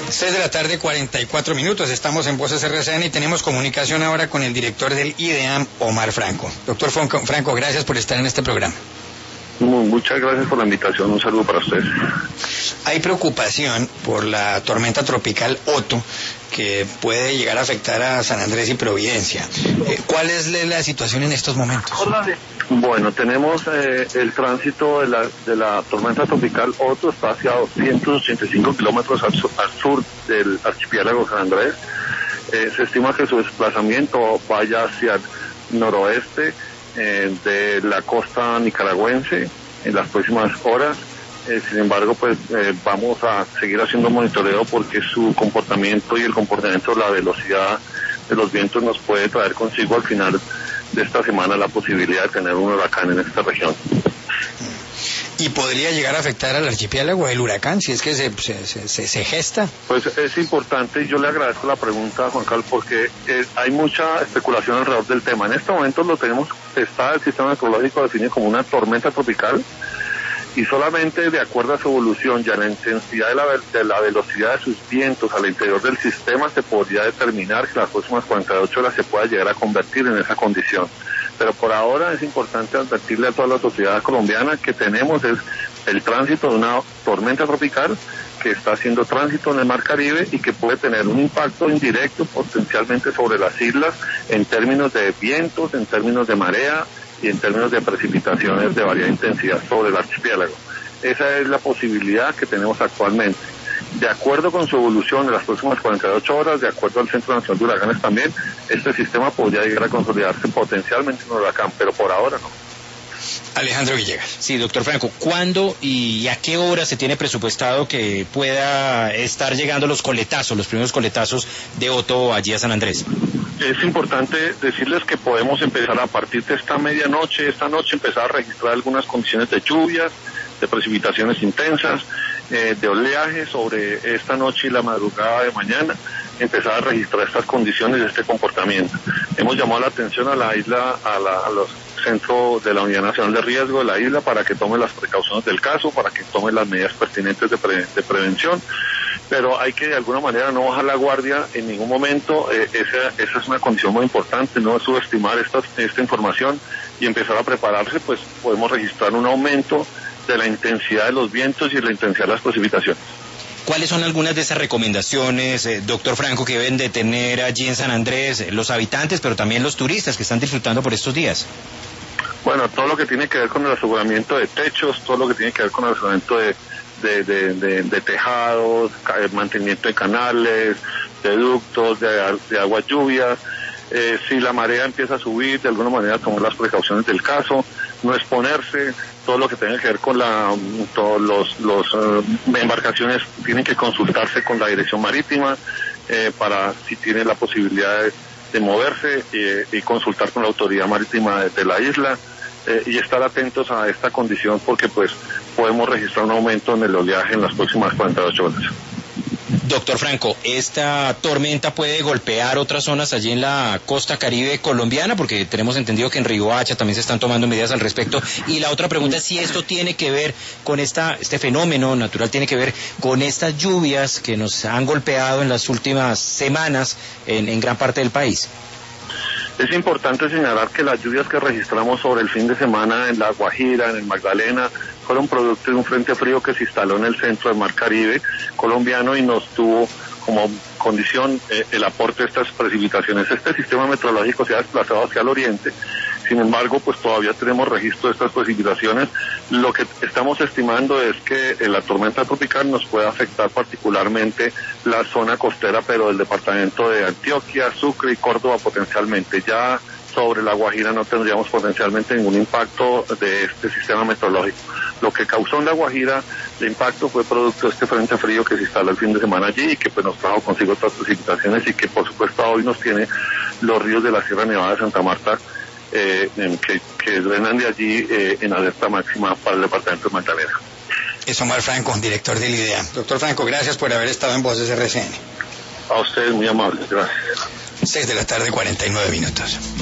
6 de la tarde, 44 minutos. Estamos en Voces RCN y tenemos comunicación ahora con el director del IDEAM, Omar Franco. Doctor Franco, gracias por estar en este programa. Muchas gracias por la invitación. Un saludo para ustedes. Hay preocupación por la tormenta tropical Otto, que puede llegar a afectar a San Andrés y Providencia. ¿Cuál es la situación en estos momentos? Bueno, tenemos el tránsito de la tormenta tropical Otto está hacia 285 kilómetros al sur del archipiélago San Andrés. Se estima que su desplazamiento vaya hacia el noroeste de la costa nicaragüense en las próximas horas. Sin embargo, pues vamos a seguir haciendo monitoreo porque su comportamiento y el comportamiento de la velocidad de los vientos nos puede traer consigo al final de esta semana la posibilidad de tener un huracán en esta región. ¿Y podría llegar a afectar al archipiélago el huracán si es que se gesta? Pues es importante y yo le agradezco la pregunta, Juan Carlos, porque hay mucha especulación alrededor del tema. En este momento está el sistema meteorológico definido como una tormenta tropical y solamente de acuerdo a su evolución y a la intensidad de la velocidad de sus vientos al interior del sistema se podría determinar que en las próximas 48 horas se pueda llegar a convertir en esa condición. Pero por ahora es importante advertirle a toda la sociedad colombiana que tenemos el tránsito de una tormenta tropical que está haciendo tránsito en el Mar Caribe y que puede tener un impacto indirecto potencialmente sobre las islas en términos de vientos, en términos de marea y en términos de precipitaciones de variada intensidad sobre el archipiélago. Esa es la posibilidad que tenemos actualmente. De acuerdo con su evolución en las próximas 48 horas, de acuerdo al Centro Nacional de Huracanes también, este sistema podría llegar a consolidarse potencialmente en un huracán, pero por ahora no. Alejandro Villegas. Sí, doctor Franco, ¿cuándo y a qué hora se tiene presupuestado que pueda estar llegando los primeros coletazos de Otto allí a San Andrés? Es importante decirles que podemos empezar a partir de esta noche empezar a registrar algunas condiciones de lluvias, de precipitaciones intensas, de oleaje sobre esta noche y la madrugada de mañana, empezar a registrar estas condiciones y este comportamiento. Hemos llamado la atención a la isla, a los centros de la Unidad Nacional de Riesgo de la isla para que tome las precauciones del caso, para que tome las medidas pertinentes de prevención, pero hay que de alguna manera no bajar la guardia en ningún momento. Esa es una condición muy importante, no subestimar esta información y empezar a prepararse, pues podemos registrar un aumento de la intensidad de los vientos y de la intensidad de las precipitaciones. ¿Cuáles son algunas de esas recomendaciones, doctor Franco, que deben de tener allí en San Andrés los habitantes, pero también los turistas que están disfrutando por estos días? Bueno, todo lo que tiene que ver con el aseguramiento de techos, todo lo que tiene que ver con el aseguramiento de tejados, mantenimiento de canales, de ductos, de aguas lluvias. Si la marea empieza a subir, de alguna manera tomar las precauciones del caso, no exponerse, todo lo que tenga que ver con embarcaciones tienen que consultarse con la dirección marítima para si tiene la posibilidad de moverse y consultar con la autoridad marítima de la isla y estar atentos a esta condición porque pues podemos registrar un aumento en el oleaje en las próximas 48 horas. Doctor Franco, ¿esta tormenta puede golpear otras zonas allí en la costa caribe colombiana? Porque tenemos entendido que en Riohacha también se están tomando medidas al respecto. Y la otra pregunta es si esto tiene que ver con este fenómeno natural, tiene que ver con estas lluvias que nos han golpeado en las últimas semanas en gran parte del país. Es importante señalar que las lluvias que registramos sobre el fin de semana en La Guajira, en el Magdalena, fueron producto de un frente frío que se instaló en el centro del Mar Caribe colombiano y nos tuvo como condición el aporte de estas precipitaciones. Este sistema meteorológico se ha desplazado hacia el oriente, sin embargo, pues todavía tenemos registro de estas precipitaciones. Lo que estamos estimando es que la tormenta tropical nos puede afectar particularmente la zona costera, pero del departamento de Antioquia, Sucre y Córdoba potencialmente. Ya sobre La Guajira no tendríamos potencialmente ningún impacto de este sistema meteorológico. Lo que causó en La Guajira el impacto fue producto de este frente frío que se instaló el fin de semana allí y que pues nos trajo consigo otras precipitaciones y que por supuesto hoy nos tiene los ríos de la Sierra Nevada de Santa Marta que drenan de allí en alerta máxima para el departamento de Magdalena. Es Omar Franco, director del IDEAM. Doctor Franco, gracias por haber estado en Voces RCN. A ustedes, muy amables, gracias. 6 de la tarde, 49 minutos.